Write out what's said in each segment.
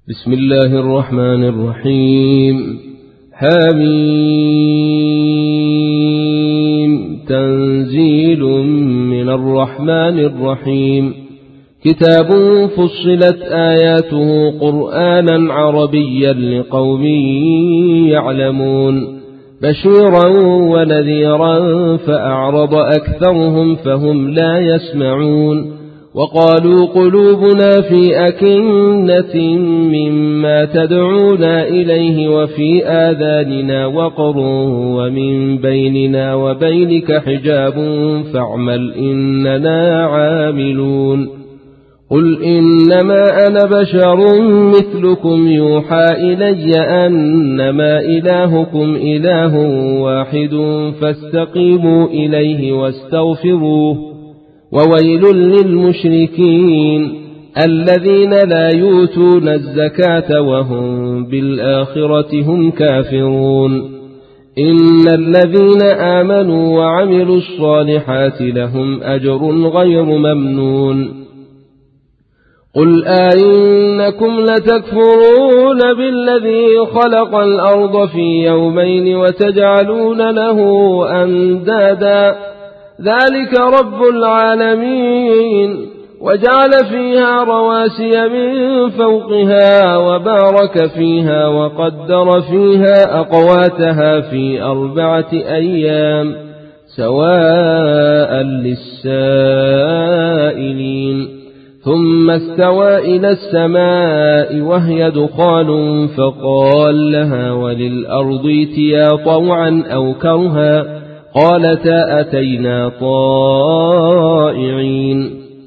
بسم الله الرحمن الرحيم. حميم. تنزيل من الرحمن الرحيم. كتاب فصلت آياته قرآنا عربيا لقوم يعلمون، بشيرا ونذيرا فأعرض أكثرهم فهم لا يسمعون. وقالوا قلوبنا في أكنة مما تدعونا إليه وفي آذاننا وقر ومن بيننا وبينك حجاب فاعمل إننا عاملون. قل إنما أنا بشر مثلكم يوحى إلي أنما إلهكم إله واحد فاستقيموا إليه واستغفروه. وويل للمشركين الذين لا يؤتون الزكاة وهم بالآخرة هم كافرون. إن الذين آمنوا وعملوا الصالحات لهم أجر غير ممنون. قل أئنكم لتكفرون بالذي خلق الأرض في يومين وتجعلون له أندادا ذلك رب العالمين. وجعل فيها رواسي من فوقها وبارك فيها وقدر فيها أقواتها في 4 أيام سواء للسائلين. ثم استوى إلى السماء وهي دخان فقال لها وللأرض ائتيا طوعا أو كرها قالتا أتينا طائعين.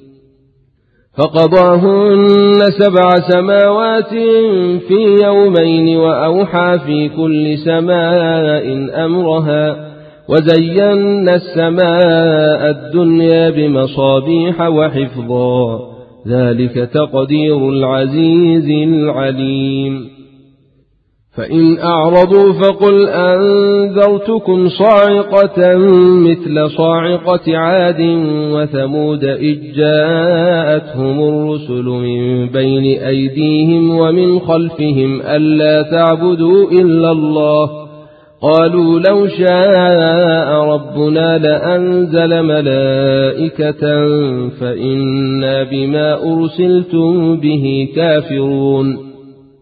فقضاهن 7 سماوات في يومين وأوحى في كل سماء أمرها وزينا السماء الدنيا بمصابيح وحفظا ذلك تقدير العزيز العليم. فإن أعرضوا فقل أنذرتكم صاعقة مثل صاعقة عاد وثمود إذ جاءتهم الرسل من بين أيديهم ومن خلفهم ألا تعبدوا إلا الله قالوا لو شاء ربنا لأنزل ملائكة فإنا بما أرسلتم به كافرون.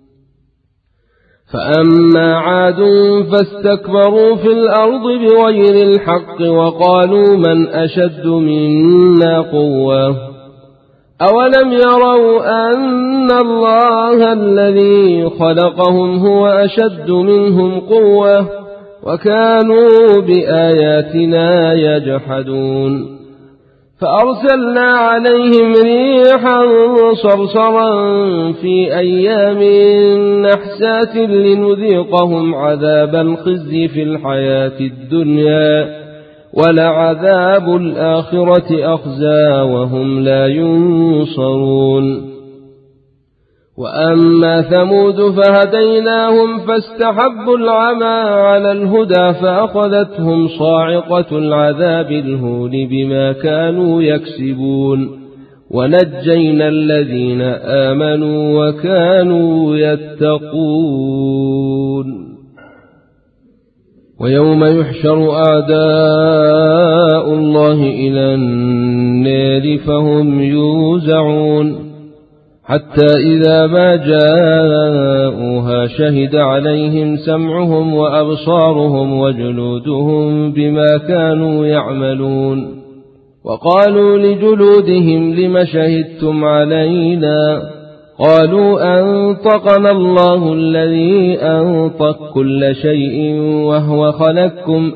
فأما عاد فاستكبروا في الأرض بغير الحق وقالوا من أشد منا قوة أولم يروا أن الله الذي خلقهم هو أشد منهم قوة وكانوا بآياتنا يجحدون. فأرسلنا عليهم ريحا صرصرا في أيام نحسات لنذيقهم عذاب الخزي في الحياة الدنيا ولعذاب الآخرة أخزى وهم لا ينصرون. وأما ثمود فهديناهم فاستحبوا العمى على الهدى فأخذتهم صاعقة العذاب الهون بما كانوا يكسبون ونجينا الذين آمنوا وكانوا يتقون. ويوم يحشر أعداء الله إلى النار فهم يوزعون حتى إذا ما جاءوها شهد عليهم سمعهم وأبصارهم وجلودهم بما كانوا يعملون. وقالوا لجلودهم لم شهدتم علينا قالوا أنطقنا الله الذي أنطق كل شيء وهو خلقكم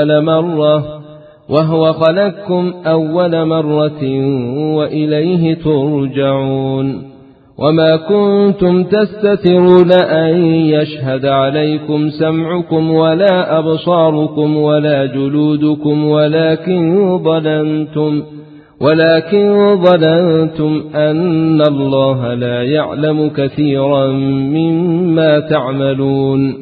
أول مرة وإليه ترجعون. وما كنتم تستترون أن يشهد عليكم سمعكم ولا أبصاركم ولا جلودكم ولكن ظننتم أن الله لا يعلم كثيرا مما تعملون.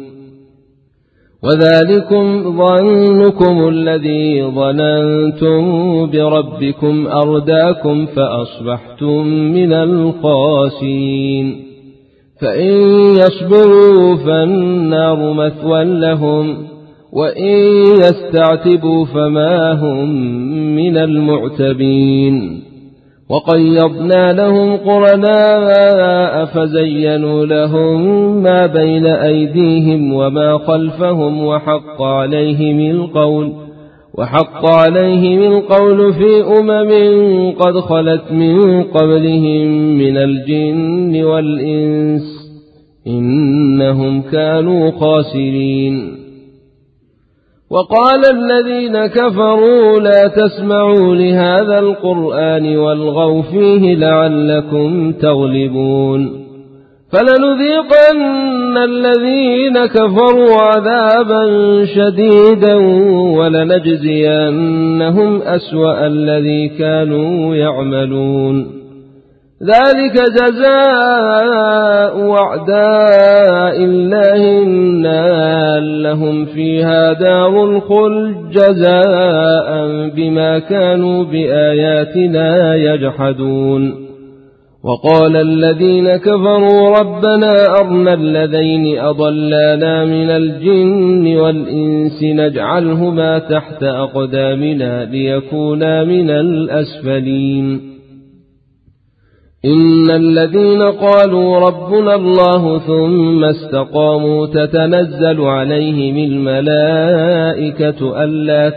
وذلكم ظنكم الذي ظننتم بربكم أرداكم فأصبحتم من الخاسرين. فإن يصبروا فالنار مثوى لهم وإن يستعتبوا فما هم من المعتبين وقيضنا لهم قرناء فزينوا لهم ما بين أيديهم وما خلفهم وحق عليهم القول في قد خلت من قبلهم من الجن والإنس إنهم كانوا خاسرين وقال الذين كفروا لا تسمعوا لهذا القرآن والغوا فيه لعلكم تغلبون فلنذيقن الذين كفروا عذابا شديدا ولنجزينهم أسوأ الذي كانوا يعملون ذلك جزاء أعداء الله النار لهم فيها دار الخلد جزاء بما كانوا بآياتنا يجحدون وقال الذين كفروا ربنا أرنا الذين أضلانا من الجن والإنس نجعلهما تحت أقدامنا ليكونا من الأسفلين إن الذين قالوا ربنا الله ثم استقاموا تتنزل عليهم الملائكة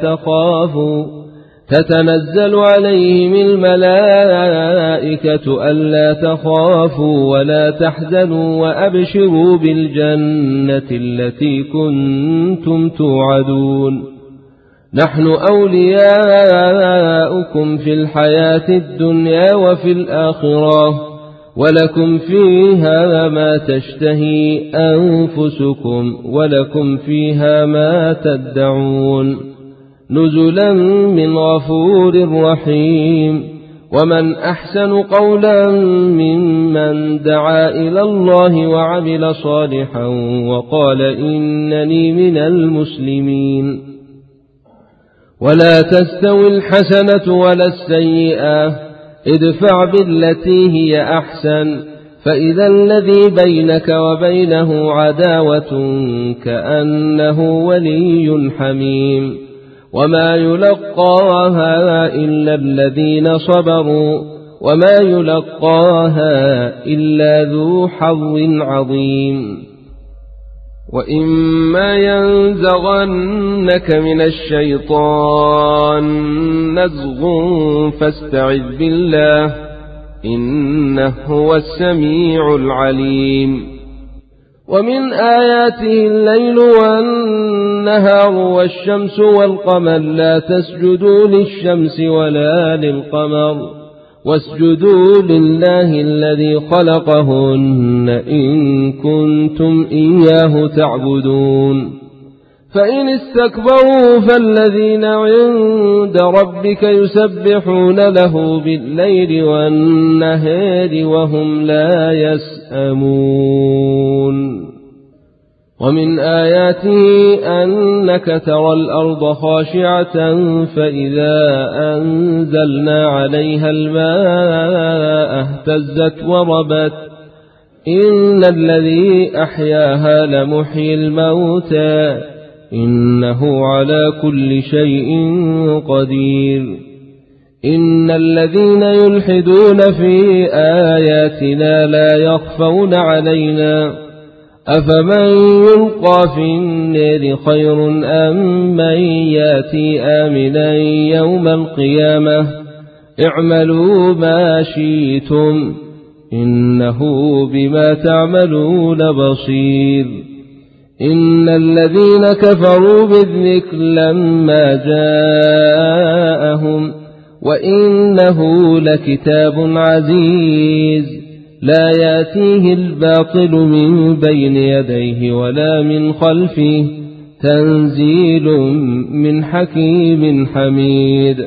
ألا تخافوا ولا تحزنوا وأبشروا بالجنة التي كنتم توعدون نحن أولياؤكم في الحياة الدنيا وفي الآخرة ولكم فيها ما تشتهي أنفسكم ولكم فيها ما تدعون نزلا من غفور رحيم ومن أحسن قولا ممن دعا إلى الله وعمل صالحا وقال إنني من المسلمين ولا تستوي الحسنة ولا السيئة ادفع بالتي هي أحسن فإذا الذي بينك وبينه عداوة كأنه ولي حميم وما يلقاها إلا الذين صبروا وما يلقاها إلا ذو حظ عظيم وإما ينزغنك من الشيطان نزغ فاستعذ بالله إنه هو السميع العليم ومن آياته الليل والنهار والشمس والقمر لا تسجدوا للشمس ولا للقمر واسجدوا لله الذي خلقهن إن كنتم إياه تعبدون فإن استكبروا فالذين عند ربك يسبحون له بالليل والنهار وهم لا يسأمون ومن آياته أنك ترى الأرض خاشعة فإذا أنزلنا عليها الماء اهتزت وربت إن الذي أحياها لمحيي الموتى إنه على كل شيء قدير إن الذين يلحدون في آياتنا لا يخفون علينا أفمن يلقى في النار خير أم من ياتي آمنا يوم القيامة اعملوا ما شئتم إنه بما تعملون بصير إن الذين كفروا بالذكر لما جاءهم وإنه لكتاب عزيز لا يأتيه الباطل من بين يديه ولا من خلفه تنزيل من حكيم حميد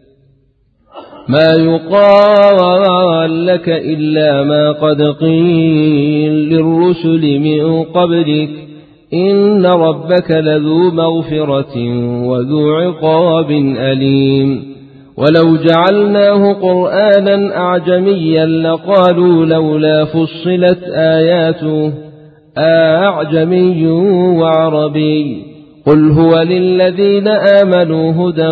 ما يقال لك إلا ما قد قيل للرسل من قبلك إن ربك لذو مغفرة وذو عقاب أليم ولو جعلناه قرآنا أعجميا لقالوا لولا فصلت آياته أعجمي وعربي قل هو للذين آمنوا هدى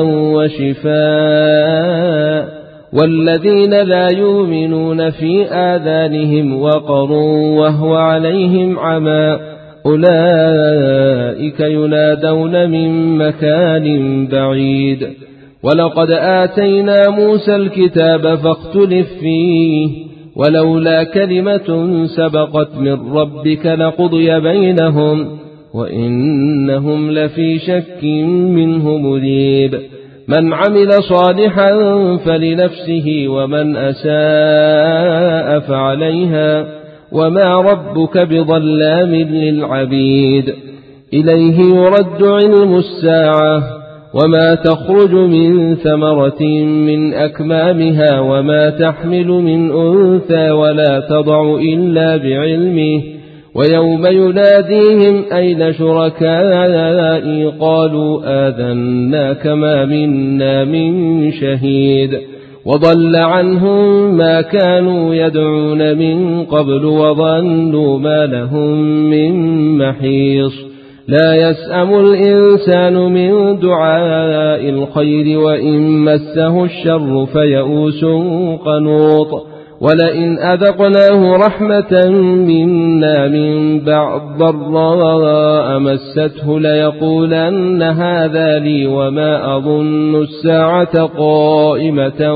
وشفاء والذين لا يؤمنون في آذانهم وقر وهو عليهم عمى أولئك ينادون من مكان بعيد ولقد آتينا موسى الكتاب فاختلف فيه ولولا كلمة سبقت من ربك لقضي بينهم وإنهم لفي شك منه مريب من عمل صالحا فلنفسه ومن أساء فعليها وما ربك بظلام للعبيد إليه يرد علم الساعة وما تخرج من ثمرة من أكمامها وما تحمل من أنثى ولا تضع إلا بعلمه ويوم يناديهم أين شركائي قالوا آذناك ما منا من شهيد وضل عنهم ما كانوا يدعون من قبل وظنوا ما لهم من محيص لا يسأم الإنسان من دعاء الخير وإن مسه الشر فيئوس قنوط ولئن أذقناه رحمة منا من بعد ضراء مسته ليقولن هذا لي وما أظن الساعة قائمة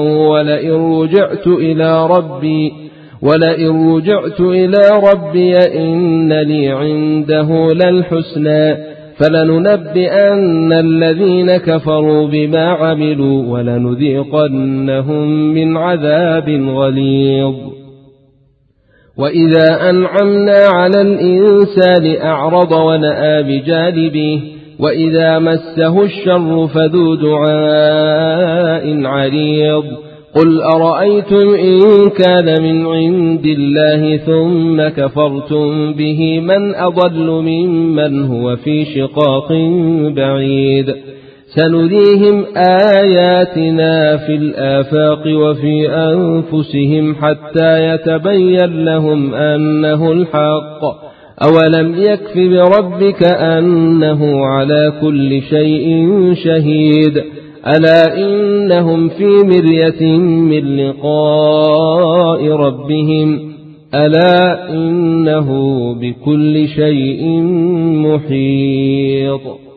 ولئن رجعت إلى ربي إن لي عنده للحسنى فلننبئن الذين كفروا بما عملوا ولنذيقنهم من عذاب غليظ وإذا أنعمنا على الإنسان أعرض ونأى بجانبه وإذا مسه الشر فذو دعاء عريض قل أرأيتم إن كان من عند الله ثم كفرتم به من أضل ممن هو في شقاق بعيد سنريهم آياتنا في الآفاق وفي أنفسهم حتى يتبين لهم أنه الحق أولم يكف بربك أنه على كل شيء شهيد ألا إنهم في مرية من لقاء ربهم ألا إنه بكل شيء محيط